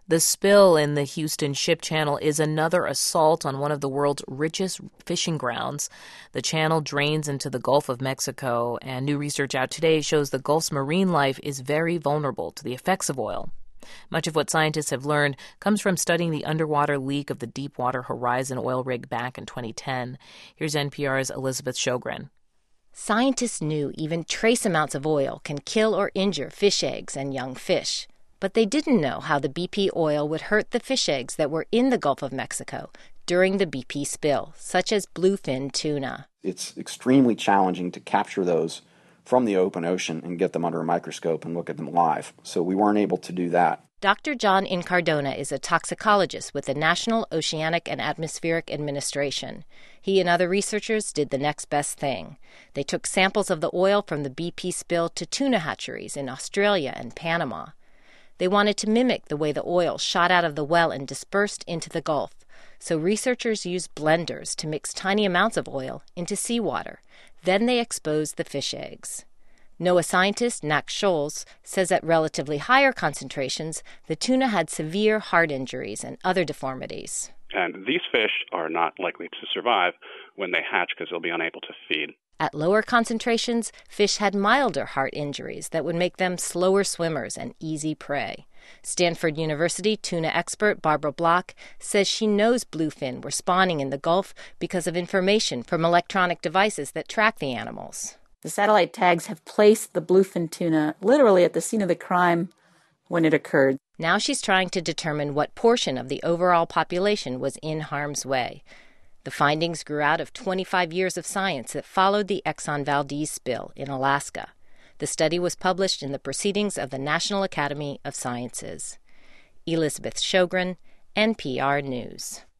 The spill in the Houston Ship Channel is another assault on one of the world's richest fishing grounds. The channel drains into the Gulf of Mexico, and new research out today shows the Gulf's marine life is very vulnerable to the effects of oil. Much of what scientists have learned comes from studying the underwater leak of the Deepwater Horizon oil rig back in 2010. Here's NPR's Elizabeth Sjogren. Scientists knew even trace amounts of oil can kill or injure fish eggs and young fish. But they didn't know how the BP oil would hurt the fish eggs that were in the Gulf of Mexico during the BP spill, such as bluefin tuna. It's extremely challenging to capture those from the open ocean and get them under a microscope and look at them live. So we weren't able to do that. Dr. John Incardona is a toxicologist with the National Oceanic and Atmospheric Administration. He and other researchers did the next best thing. They took samples of the oil from the BP spill to tuna hatcheries in Australia and Panama. They wanted to mimic the way the oil shot out of the well and dispersed into the Gulf. So researchers used blenders to mix tiny amounts of oil into seawater. Then they exposed the fish eggs. NOAA scientist Max Scholz says at relatively higher concentrations, the tuna had severe heart injuries and other deformities. And these fish are not likely to survive when they hatch because they'll be unable to feed. At lower concentrations, fish had milder heart injuries that would make them slower swimmers and easy prey. Stanford University tuna expert Barbara Block says she knows bluefin were spawning in the Gulf because of information from electronic devices that track the animals. The satellite tags have placed the bluefin tuna literally at the scene of the crime when it occurred. Now she's trying to determine what portion of the overall population was in harm's way. The findings grew out of 25 years of science that followed the Exxon Valdez spill in Alaska. The study was published in the Proceedings of the National Academy of Sciences. Elizabeth Sjogren, NPR News.